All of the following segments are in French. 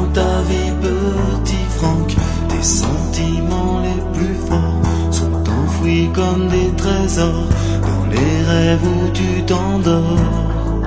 dans ta vie, petit Franck? Tes sentiments les plus forts sont enfouis comme des trésors dans les rêves où tu t'endors.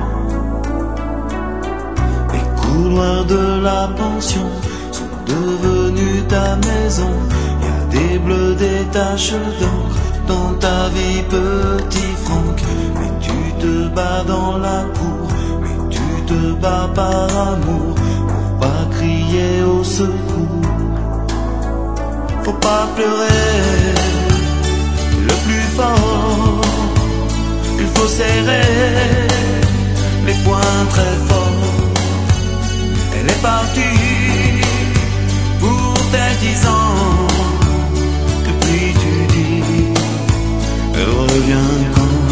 Les couloirs de la pension sont devenus ta maison. Y a des bleus, des taches d'encre dans ta vie, petit Franck. Mais tu te bats dans la cour, mais tu te bats par amour, pour pas crier au secours. Faut pas pleurer, le plus fort, il faut serrer les poings très forts. Elle est partie pour tes 10 ans, et puis tu dis, elle revient quand?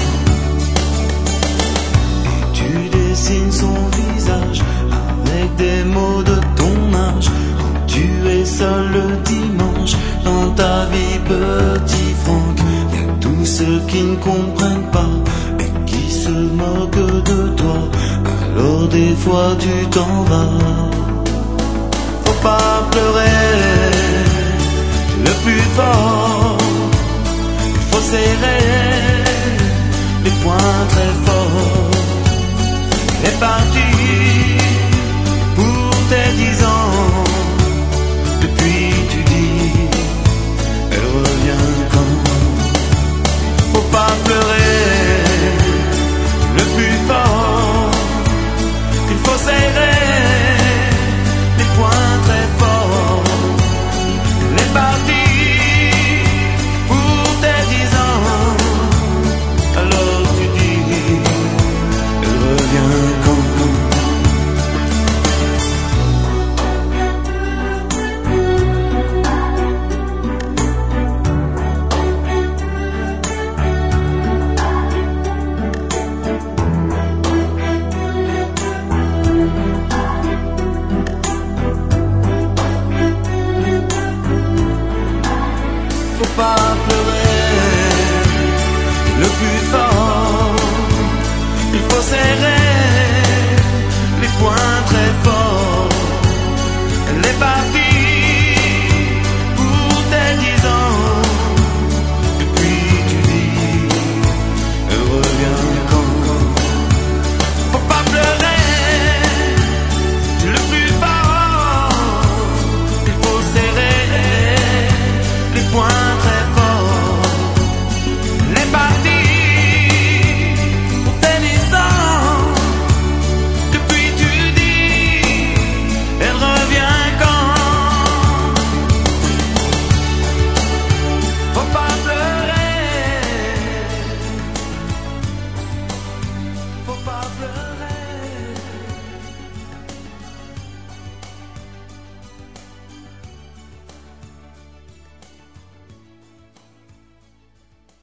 Et tu dessines son visage avec des mots de ton âge, quand tu es seul le dimanche dans ta vie, petit Franck. Y a tous ceux qui ne comprennent pas et qui se moquent de toi, alors des fois tu t'en vas. Faut pas pleurer, le plus fort, il faut serrer